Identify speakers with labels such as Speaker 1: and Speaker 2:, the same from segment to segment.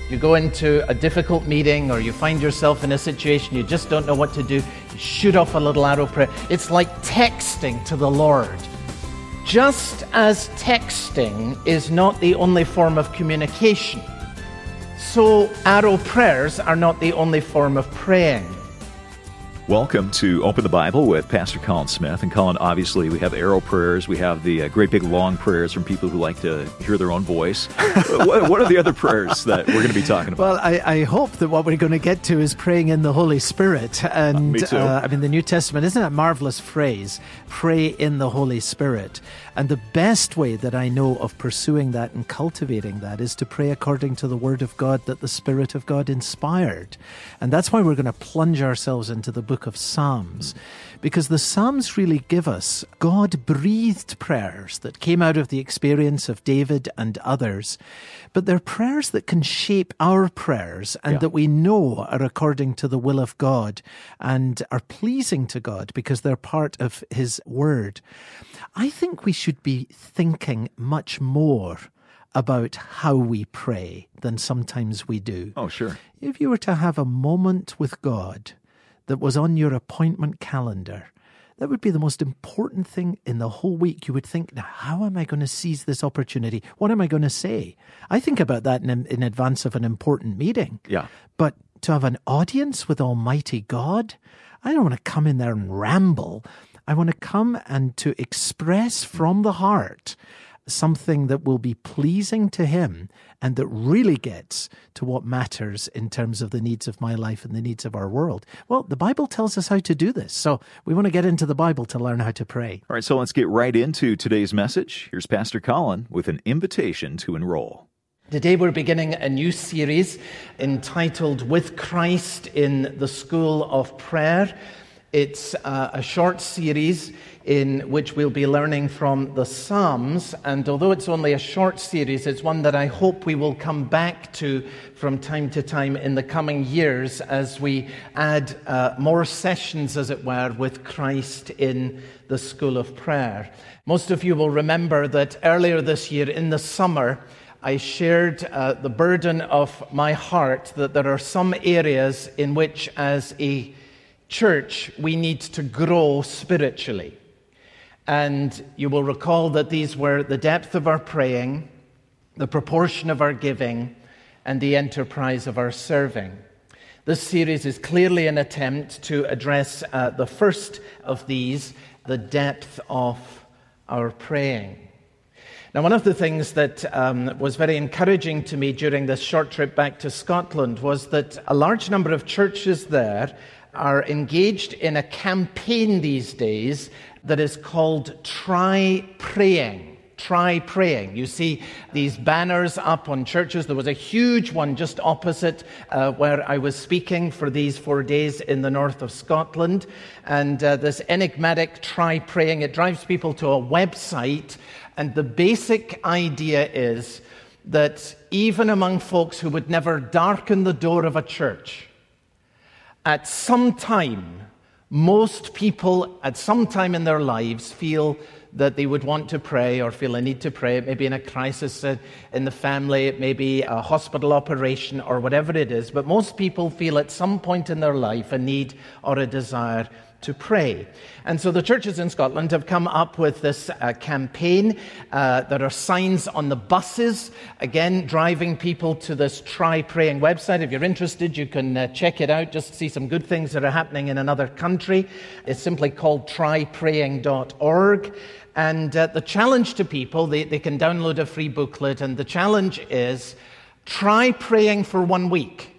Speaker 1: You go into a difficult meeting or you find yourself in a situation you just don't know what to do, you shoot off a little arrow prayer. It's like texting to the Lord. Just as texting is not the only form of communication, so arrow prayers are not the only form of praying.
Speaker 2: Welcome to Open the Bible with Pastor Colin Smith. And Colin, obviously, we have arrow prayers. We have the great big long prayers from people who like to hear their own voice. What are the other prayers that we're going to be talking about?
Speaker 3: Well, I hope that what we're going to get to is praying in the Holy Spirit. And
Speaker 2: me too.
Speaker 3: the New Testament, isn't that a marvelous phrase? Pray in the Holy Spirit. And the best way that I know of pursuing that and cultivating that is to pray according to the Word of God that the Spirit of God inspired. And that's why we're going to plunge ourselves into the book of Psalms, because the Psalms really give us God-breathed prayers that came out of the experience of David and others, but they're prayers that can shape our prayers and that we know are according to the will of God and are pleasing to God because they're part of His Word. I think we should be thinking much more about how we pray than sometimes we do.
Speaker 2: Oh, sure.
Speaker 3: If you were to have a moment with God that was on your appointment calendar, that would be the most important thing in the whole week. You would think, now, how am I going to seize this opportunity? What am I going to say? I think about that in advance of an important meeting.
Speaker 2: Yeah.
Speaker 3: But to have an audience with Almighty God, I don't want to come in there and ramble. I want to come and to express from the heart something that will be pleasing to Him and that really gets to what matters in terms of the needs of my life and the needs of our world. Well, the Bible tells us how to do this, so we want to get into the Bible to learn how to pray.
Speaker 2: All right, so let's get right into today's message. Here's Pastor Colin with an invitation to enroll.
Speaker 1: Today we're beginning a new series entitled With Christ in the School of Prayer. It's a short series in which we'll be learning from the Psalms, and although it's only a short series, it's one that I hope we will come back to from time to time in the coming years as we add more sessions, as it were, with Christ in the School of Prayer. Most of you will remember that earlier this year in the summer, I shared the burden of my heart that there are some areas in which as a church we need to grow spiritually. And you will recall that these were the depth of our praying, the proportion of our giving, and the enterprise of our serving. This series is clearly an attempt to address the first of these, the depth of our praying. Now, one of the things that was very encouraging to me during this short trip back to Scotland was that a large number of churches there are engaged in a campaign these days that is called Try Praying. Try Praying. You see these banners up on churches. There was a huge one just opposite where I was speaking for these 4 days in the north of Scotland. And this enigmatic Try Praying, it drives people to a website. And the basic idea is that even among folks who would never darken the door of a church, at some time, most people at some time in their lives feel that they would want to pray or feel a need to pray. It may be in a crisis in the family, it may be a hospital operation or whatever it is, but most people feel at some point in their life a need or a desire to pray. And so the churches in Scotland have come up with this campaign. There are signs on the buses, again, driving people to this Try Praying website. If you're interested, you can check it out, just see some good things that are happening in another country. It's simply called trypraying.org. And the challenge to people, they can download a free booklet, and the challenge is try praying for 1 week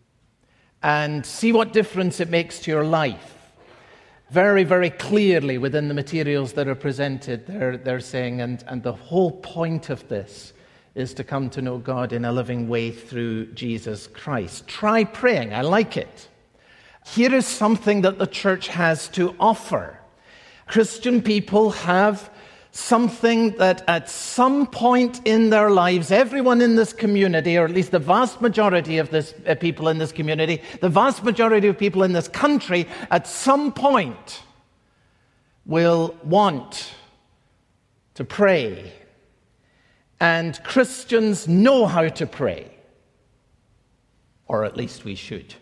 Speaker 1: and see what difference it makes to your life. Very, very clearly within the materials that are presented, they're saying, and the whole point of this is to come to know God in a living way through Jesus Christ. Try praying. I like it. Here is something that the church has to offer. Christian people have something that at some point in their lives, everyone in this community, or at least the vast majority of this people in this community, the vast majority of people in this country, at some point will want to pray. And Christians know how to pray. or at least we should.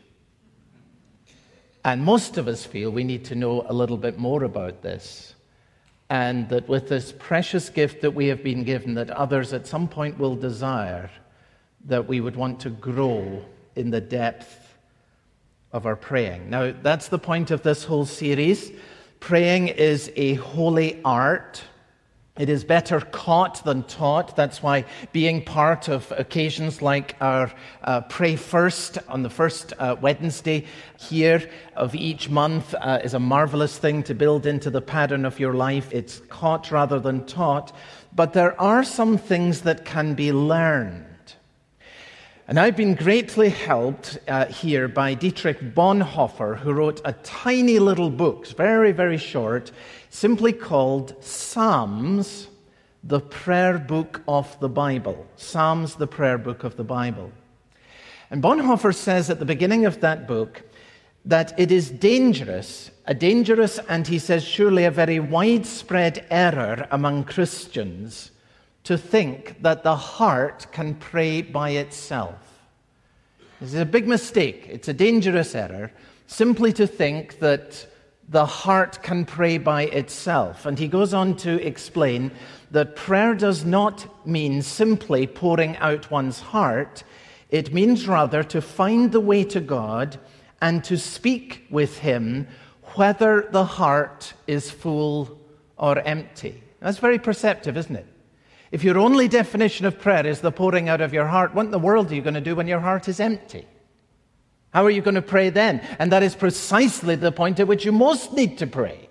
Speaker 1: And most of us feel we need to know a little bit more about this, and that with this precious gift that we have been given, that others at some point will desire, that we would want to grow in the depth of our praying. Now, that's the point of this whole series. Praying is a holy art. It is better caught than taught. That's why being part of occasions like our Pray First on the first Wednesday here of each month is a marvelous thing to build into the pattern of your life. It's caught rather than taught. But there are some things that can be learned. And I've been greatly helped here by Dietrich Bonhoeffer, who wrote a tiny little book, very, very short, simply called Psalms, the Prayer Book of the Bible. Psalms, the Prayer Book of the Bible. And Bonhoeffer says at the beginning of that book that it is dangerous, and he says surely a very widespread error among Christians, to think that the heart can pray by itself. This is a big mistake. It's a dangerous error, simply to think that the heart can pray by itself. And he goes on to explain that prayer does not mean simply pouring out one's heart. It means rather to find the way to God and to speak with Him, whether the heart is full or empty. That's very perceptive, isn't it? If your only definition of prayer is the pouring out of your heart, what in the world are you going to do when your heart is empty? How are you going to pray then? And that is precisely the point at which you most need to pray.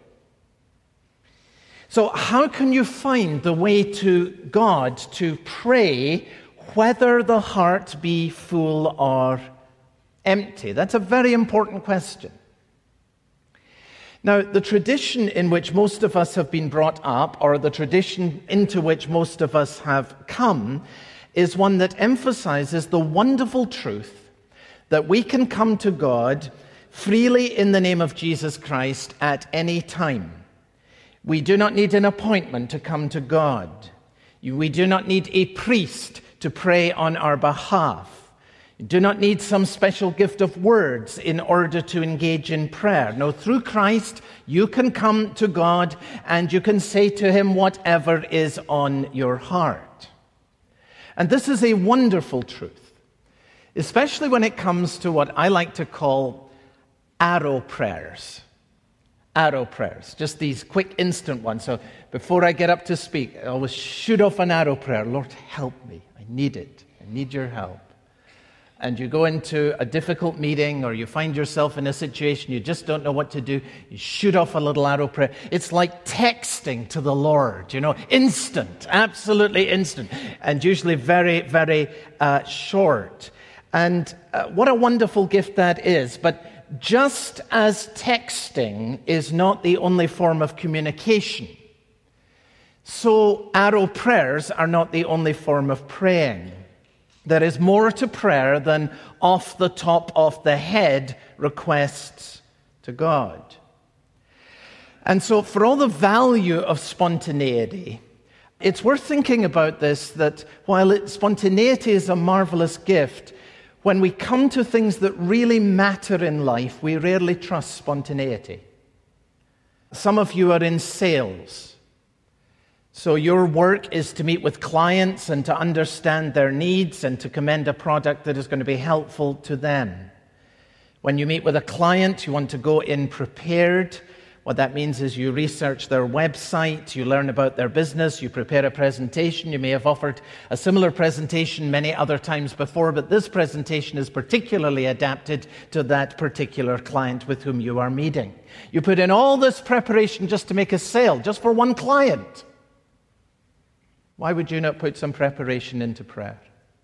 Speaker 1: So how can you find the way to God to pray whether the heart be full or empty? That's a very important question. Now, the tradition in which most of us have been brought up, or the tradition into which most of us have come, is one that emphasizes the wonderful truth that we can come to God freely in the name of Jesus Christ at any time. We do not need an appointment to come to God. We do not need a priest to pray on our behalf. Do not need some special gift of words in order to engage in prayer. No, through Christ, you can come to God and you can say to Him whatever is on your heart. And this is a wonderful truth, especially when it comes to what I like to call arrow prayers. Arrow prayers, just these quick instant ones. So before I get up to speak, I always shoot off an arrow prayer. Lord, help me. I need it. I need your help. And you go into a difficult meeting, or you find yourself in a situation you just don't know what to do, you shoot off a little arrow prayer. It's like texting to the Lord, instant, absolutely instant, and usually very, very short. And what a wonderful gift that is. But just as texting is not the only form of communication, so arrow prayers are not the only form of praying. There is more to prayer than off the top of the head requests to God. And so for all the value of spontaneity, it's worth thinking about this, that while spontaneity is a marvelous gift, when we come to things that really matter in life, we rarely trust spontaneity. Some of you are in sales. So your work is to meet with clients and to understand their needs and to commend a product that is going to be helpful to them. When you meet with a client, you want to go in prepared. What that means is you research their website, you learn about their business, you prepare a presentation. You may have offered a similar presentation many other times before, but this presentation is particularly adapted to that particular client with whom you are meeting. You put in all this preparation just to make a sale, just for one client. Why would you not put some preparation into prayer?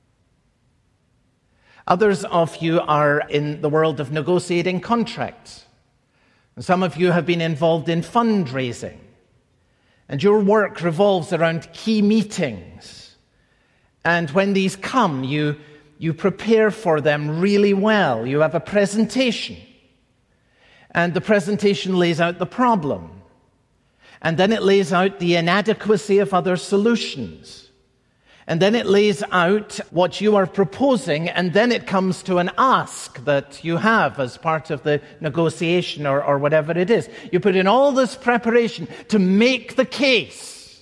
Speaker 1: Others of you are in the world of negotiating contracts. And some of you have been involved in fundraising. And your work revolves around key meetings. And when these come, you prepare for them really well. You have a presentation. And the presentation lays out the problem. And then it lays out the inadequacy of other solutions. And then it lays out what you are proposing, and then it comes to an ask that you have as part of the negotiation or whatever it is. You put in all this preparation to make the case.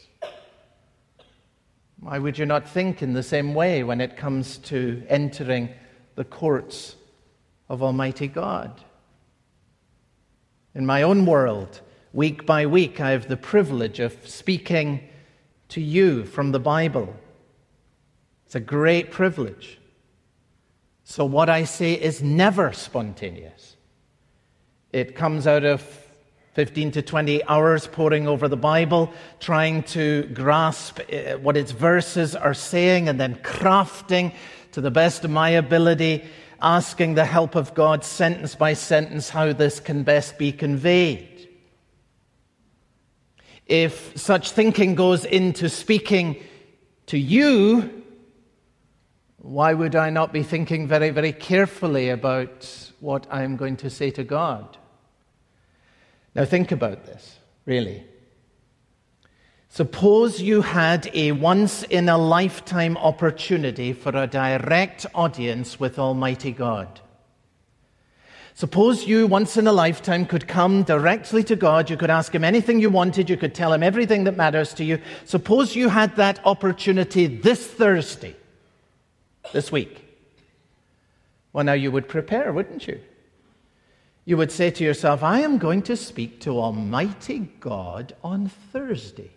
Speaker 1: Why would you not think in the same way when it comes to entering the courts of Almighty God? In my own world, week by week, I have the privilege of speaking to you from the Bible. It's a great privilege. So what I say is never spontaneous. It comes out of 15 to 20 hours poring over the Bible, trying to grasp what its verses are saying, and then crafting to the best of my ability, asking the help of God sentence by sentence how this can best be conveyed. If such thinking goes into speaking to you, why would I not be thinking very, very carefully about what I'm going to say to God? Now think about this, really. Suppose you had a once-in-a-lifetime opportunity for a direct audience with Almighty God. Suppose you, once in a lifetime, could come directly to God. You could ask Him anything you wanted. You could tell Him everything that matters to you. Suppose you had that opportunity this Thursday, this week. Well, now you would prepare, wouldn't you? You would say to yourself, I am going to speak to Almighty God on Thursday.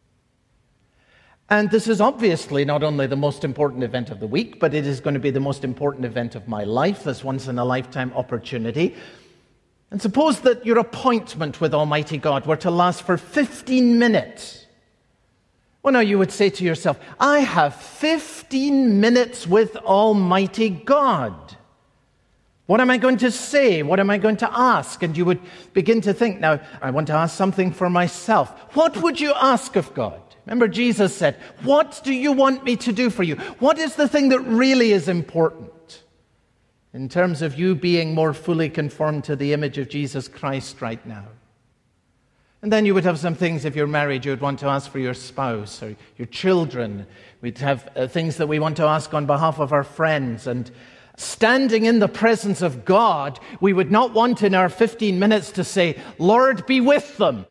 Speaker 1: And this is obviously not only the most important event of the week, but it is going to be the most important event of my life, this once-in-a-lifetime opportunity. And suppose that your appointment with Almighty God were to last for 15 minutes. Well, now you would say to yourself, I have 15 minutes with Almighty God. What am I going to say? What am I going to ask? And you would begin to think, now, I want to ask something for myself. What would you ask of God? Remember, Jesus said, what do you want me to do for you? What is the thing that really is important in terms of you being more fully conformed to the image of Jesus Christ right now? And then you would have some things, if you're married, you would want to ask for your spouse or your children. We'd have things that we want to ask on behalf of our friends. And standing in the presence of God, we would not want in our 15 minutes to say, Lord, be with them.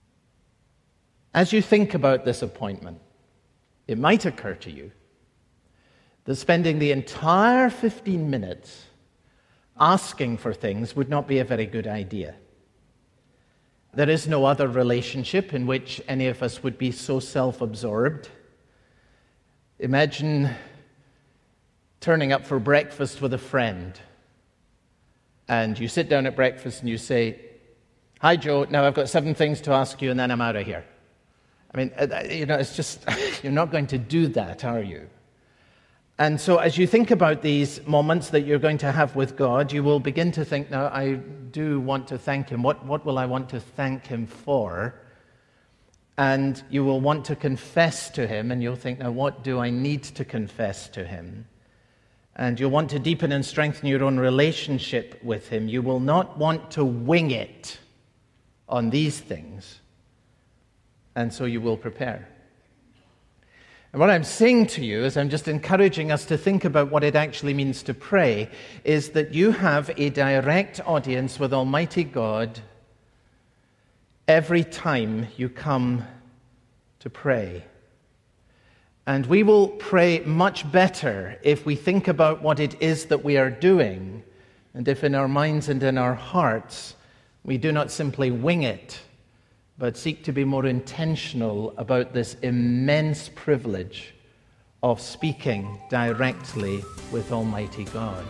Speaker 1: As you think about this appointment, it might occur to you that spending the entire 15 minutes asking for things would not be a very good idea. There is no other relationship in which any of us would be so self-absorbed. Imagine turning up for breakfast with a friend, and you sit down at breakfast and you say, hi, Joe, now I've got 7 things to ask you and then I'm out of here. I mean, it's just, you're not going to do that, are you? And so as you think about these moments that you're going to have with God, you will begin to think, now, I do want to thank Him. What will I want to thank Him for? And you will want to confess to Him, and you'll think, now, what do I need to confess to Him? And you'll want to deepen and strengthen your own relationship with Him. You will not want to wing it on these things. And so you will prepare. And what I'm saying to you, as I'm just encouraging us to think about what it actually means to pray, is that you have a direct audience with Almighty God every time you come to pray. And we will pray much better if we think about what it is that we are doing, and if in our minds and in our hearts we do not simply wing it, but seek to be more intentional about this immense privilege of speaking directly with Almighty God.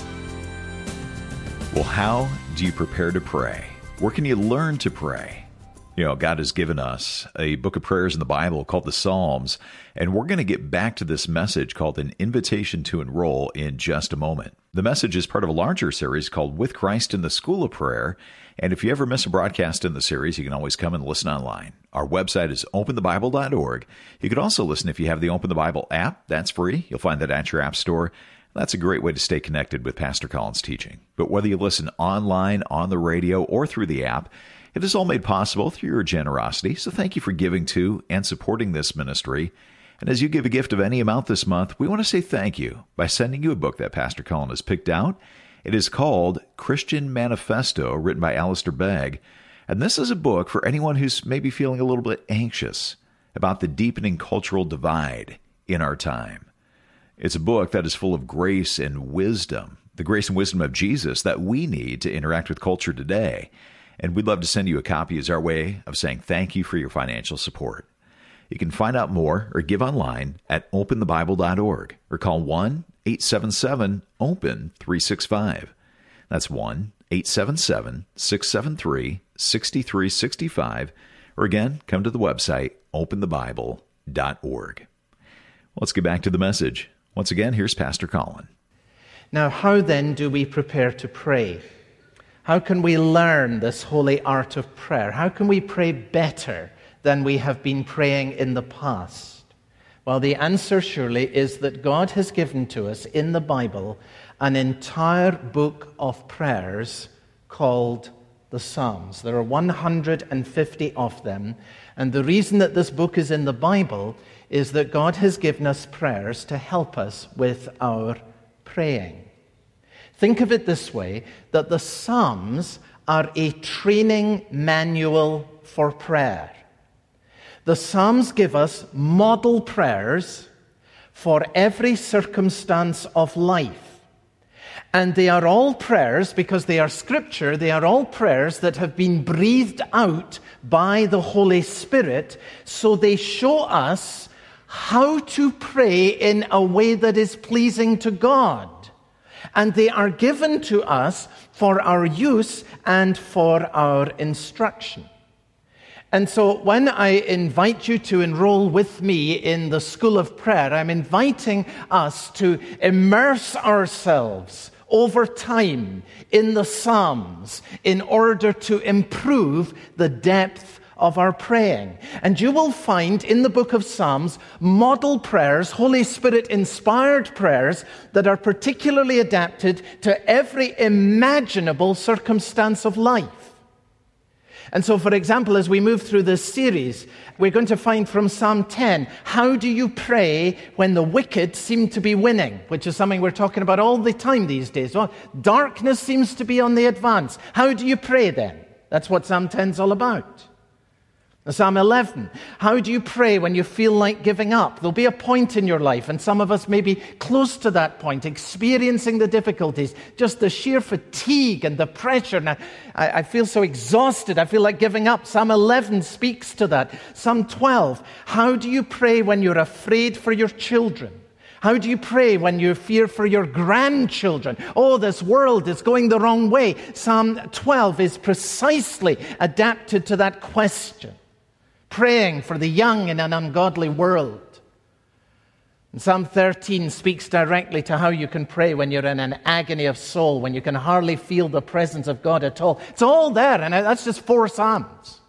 Speaker 2: Well, how do you prepare to pray? Where can you learn to pray? You know, God has given us a book of prayers in the Bible called the Psalms, and we're going to get back to this message called An Invitation to Enroll in just a moment. The message is part of a larger series called With Christ in the School of Prayer, and if you ever miss a broadcast in the series, you can always come and listen online. Our website is openthebible.org. You can also listen if you have the Open the Bible app. That's free. You'll find that at your app store. That's a great way to stay connected with Pastor Colin's teaching. But whether you listen online, on the radio, or through the app, it is all made possible through your generosity. So thank you for giving to and supporting this ministry. And as you give a gift of any amount this month, we want to say thank you by sending you a book that Pastor Colin has picked out. It is called Christian Manifesto, written by Alistair Begg. And this is a book for anyone who's maybe feeling a little bit anxious about the deepening cultural divide in our time. It's a book that is full of grace and wisdom, the grace and wisdom of Jesus that we need to interact with culture today. And we'd love to send you a copy as our way of saying thank you for your financial support. You can find out more or give online at openthebible.org or call 1-877-OPEN-365. That's 1-877-673-6365. Or again, come to the website, openthebible.org. Let's get back to the message. Once again, here's Pastor Colin.
Speaker 1: Now, how then do we prepare to pray? How can we learn this holy art of prayer? How can we pray better than we have been praying in the past? Well, the answer surely is that God has given to us in the Bible an entire book of prayers called the Psalms. There are 150 of them, and the reason that this book is in the Bible is that God has given us prayers to help us with our praying. Think of it this way, that the Psalms are a training manual for prayer. The Psalms give us model prayers for every circumstance of life. And they are all prayers, because they are Scripture, they are all prayers that have been breathed out by the Holy Spirit, so they show us how to pray in a way that is pleasing to God. And they are given to us for our use and for our instruction. And so when I invite you to enroll with me in the School of Prayer, I'm inviting us to immerse ourselves over time in the Psalms in order to improve the depth of our praying. And you will find in the book of Psalms model prayers, Holy Spirit-inspired prayers that are particularly adapted to every imaginable circumstance of life. And so, for example, as we move through this series, we're going to find from Psalm 10, how do you pray when the wicked seem to be winning? Which is something we're talking about all the time these days. Well, darkness seems to be on the advance. How do you pray then? That's what Psalm 10 is all about. Psalm 11, how do you pray when you feel like giving up? There'll be a point in your life, and some of us may be close to that point, experiencing the difficulties, just the sheer fatigue and the pressure. And I feel so exhausted, I feel like giving up. Psalm 11 speaks to that. Psalm 12, how do you pray when you're afraid for your children? How do you pray when you fear for your grandchildren? Oh, this world is going the wrong way. Psalm 12 is precisely adapted to that question. Praying for the young in an ungodly world. And Psalm 13 speaks directly to how you can pray when you're in an agony of soul, when you can hardly feel the presence of God at all. It's all there, and that's just 4 Psalms.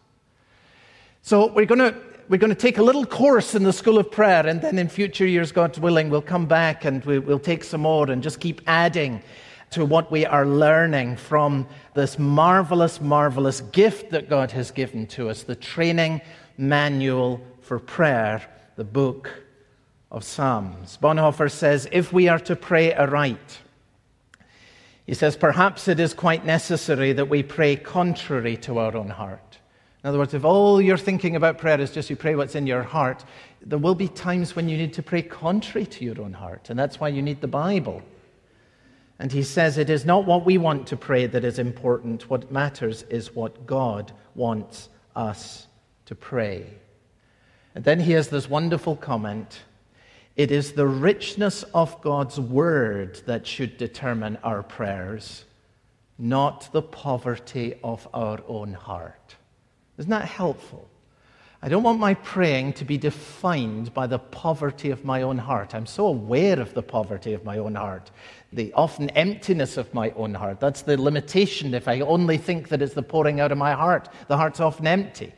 Speaker 1: So we're going to take a little course in the School of Prayer, and then in future years, God willing, we'll come back and we'll take some more and just keep adding to what we are learning from this marvelous, marvelous gift that God has given to us, the training manual for prayer, the book of Psalms. Bonhoeffer says, if we are to pray aright, he says, perhaps it is quite necessary that we pray contrary to our own heart. In other words, if all you're thinking about prayer is just you pray what's in your heart, there will be times when you need to pray contrary to your own heart, and that's why you need the Bible. And he says it is not what we want to pray that is important. What matters is what God wants us to pray. And then he has this wonderful comment. It is the richness of God's word that should determine our prayers, not the poverty of our own heart. Isn't that helpful? I don't want my praying to be defined by the poverty of my own heart. I'm so aware of the poverty of my own heart, the often emptiness of my own heart. That's the limitation. If I only think that it's the pouring out of my heart, the heart's often empty.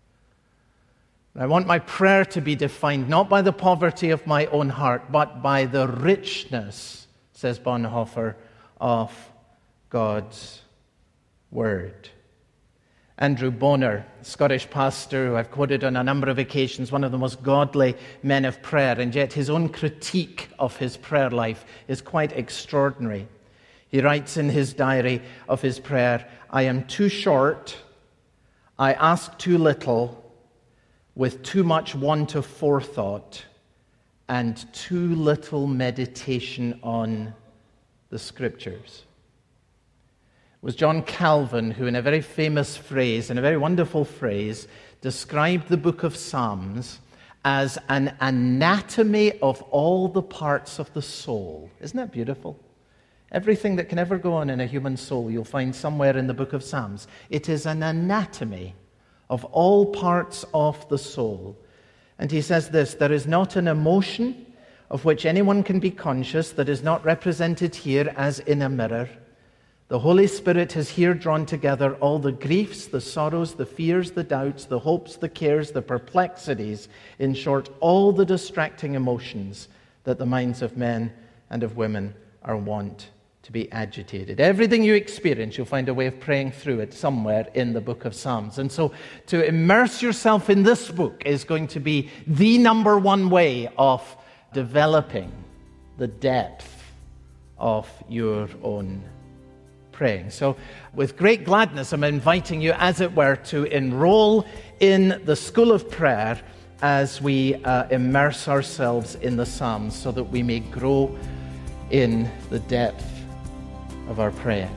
Speaker 1: I want my prayer to be defined not by the poverty of my own heart, but by the richness, says Bonhoeffer, of God's word. Andrew Bonar, Scottish pastor who I've quoted on a number of occasions, one of the most godly men of prayer, and yet his own critique of his prayer life is quite extraordinary. He writes in his diary of his prayer, "I am too short, I ask too little, with too much want of forethought, and too little meditation on the Scriptures." It was John Calvin who, in a very famous phrase, in a very wonderful phrase, described the book of Psalms as an anatomy of all the parts of the soul. Isn't that beautiful? Everything that can ever go on in a human soul, you'll find somewhere in the book of Psalms. It is an anatomy of all parts of the soul. And he says this, "There is not an emotion of which anyone can be conscious that is not represented here as in a mirror. The Holy Spirit has here drawn together all the griefs, the sorrows, the fears, the doubts, the hopes, the cares, the perplexities, in short, all the distracting emotions that the minds of men and of women are wont to be agitated." Everything you experience, you'll find a way of praying through it somewhere in the book of Psalms. And so to immerse yourself in this book is going to be the number one way of developing the depth of your own praying. So with great gladness, I'm inviting you, as it were, to enroll in the School of Prayer as we immerse ourselves in the Psalms so that we may grow in the depth of our praying.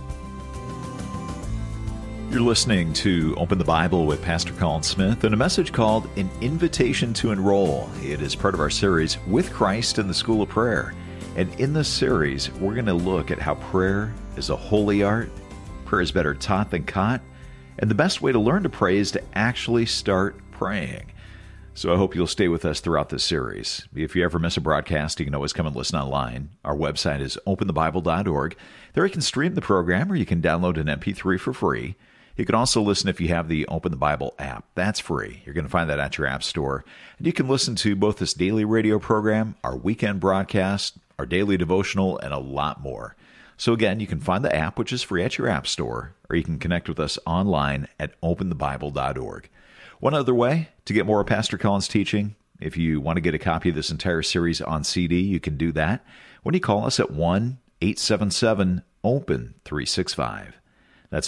Speaker 2: You're listening to Open the Bible with Pastor Colin Smith and a message called An Invitation to Enroll. It is part of our series With Christ in the School of Prayer. And in this series, we're going to look at how prayer is a holy art, prayer is better taught than caught, and the best way to learn to pray is to actually start praying. So I hope you'll stay with us throughout this series. If you ever miss a broadcast, you can always come and listen online. Our website is openthebible.org. There you can stream the program or you can download an MP3 for free. You can also listen if you have the Open the Bible app. That's free. You're going to find that at your app store. And you can listen to both this daily radio program, our weekend broadcast, our daily devotional, and a lot more. So again, you can find the app, which is free, at your app store, or you can connect with us online at openthebible.org. One other way to get more of Pastor Colin's teaching, if you want to get a copy of this entire series on CD, you can do that when you call us at 1-877-OPEN-365. That's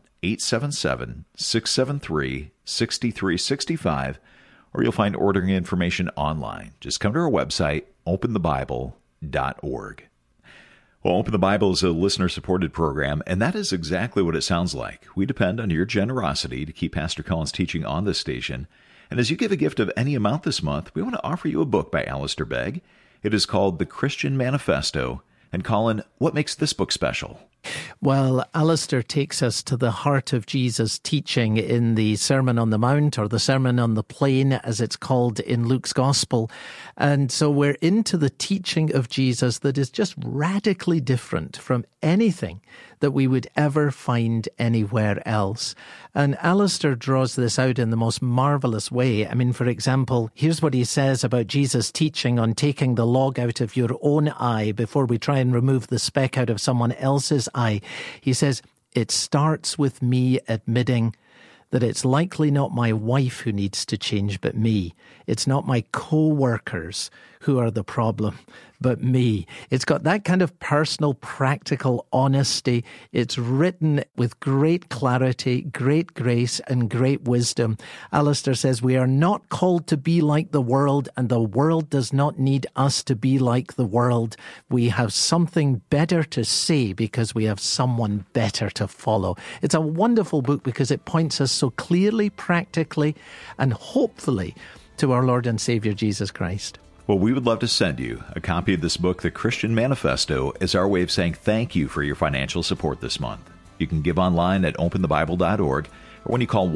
Speaker 2: 1-877-673-6365, or you'll find ordering information online. Just come to our website, openthebible.org. Well, Open the Bible is a listener-supported program, and that is exactly what it sounds like. We depend on your generosity to keep Pastor Colin's teaching on this station. And as you give a gift of any amount this month, we want to offer you a book by Alistair Begg. It is called The Christian Manifesto. And Colin, what makes this book special?
Speaker 3: Well, Alistair takes us to the heart of Jesus' teaching in the Sermon on the Mount, or the Sermon on the Plain, as it's called in Luke's Gospel. And so we're into the teaching of Jesus that is just radically different from anything that we would ever find anywhere else. And Alistair draws this out in the most marvelous way. I mean, for example, here's what he says about Jesus' teaching on taking the log out of your own eye before we try and remove the speck out of someone else's eye. He says, "It starts with me admitting that it's likely not my wife who needs to change, but me. It's not my co-workers who are the problem, but me." It's got that kind of personal, practical honesty. It's written with great clarity, great grace, and great wisdom. Alistair says, we are not called to be like the world, and the world does not need us to be like the world. We have something better to say because we have someone better to follow. It's a wonderful book because it points us so clearly, practically, and hopefully to our Lord and Savior, Jesus Christ.
Speaker 2: Well, we would love to send you a copy of this book, The Christian Manifesto, as our way of saying thank you for your financial support this month. You can give online at openthebible.org, or when you call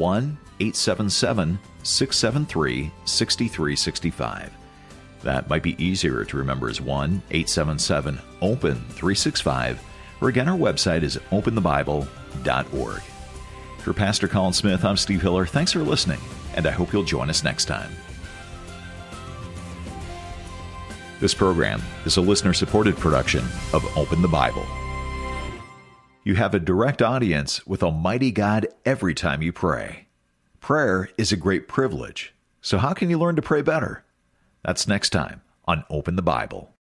Speaker 2: 1-877-673-6365. That might be easier to remember as 1-877-OPEN-365, or again, our website is openthebible.org. For Pastor Colin Smith, I'm Steve Hiller. Thanks for listening, and I hope you'll join us next time. This program is a listener-supported production of Open the Bible. You have a direct audience with Almighty God every time you pray. Prayer is a great privilege. So how can you learn to pray better? That's next time on Open the Bible.